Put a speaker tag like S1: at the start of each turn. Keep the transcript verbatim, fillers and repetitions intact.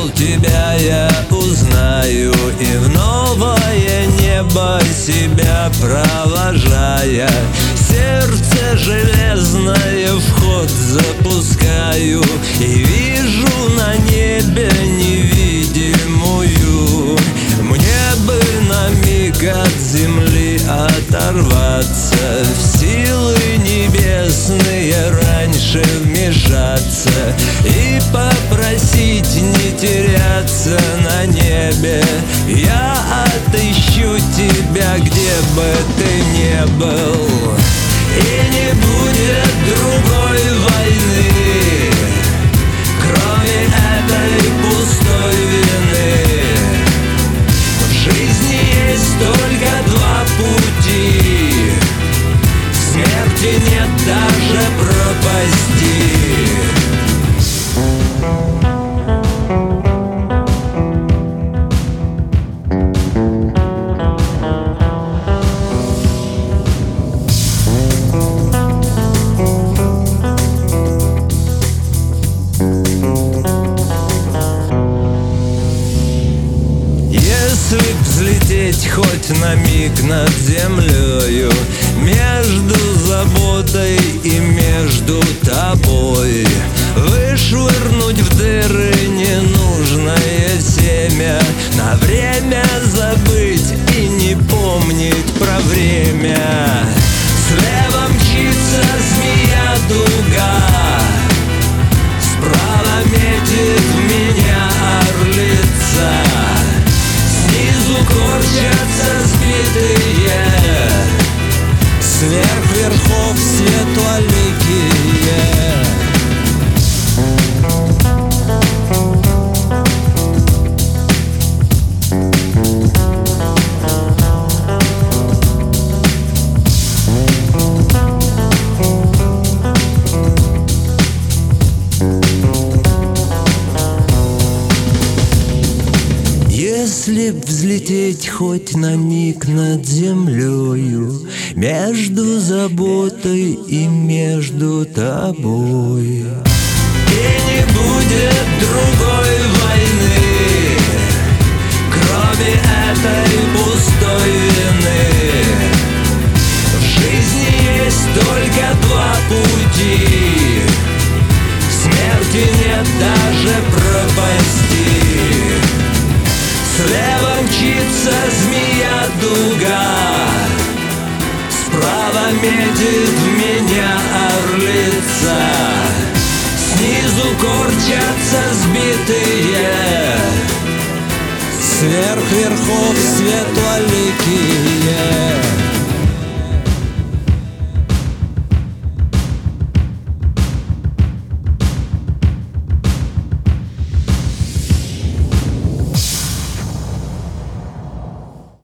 S1: думал, тебя я узнаю, и в новое небо себя провожая, сердце железное вход запускаю, и вижу на небе невидимую. Мне бы на миг от земли оторваться, в силы небесные раньше вмешаться и попросить не теряться на небе. Я отыщу тебя, где бы ты ни был, и не будет другой войны, кроме этой пустой вины. В жизни есть только два пути, в смерти нет даже пропасти. Если б взлететь хоть на миг над землею, между заботой и между тобой, вышвырнуть в дыры ненужное семя, на время забыть и не помнить про время. Слева мчится змея-дуга, справа метит в меня орлица, снизу корчатся сбитые, сверх верхов светлоликие. Если б взлететь хоть на миг над землею, между заботой и между тобой, и не будет другой войны, кроме этой пустой вины. В жизни есть только два пути, в смерти нет даже пропасти. Слева мчится змея-дуга, справа метит в меня орлица, снизу корчатся сбитые, сверх верхов светлоликие.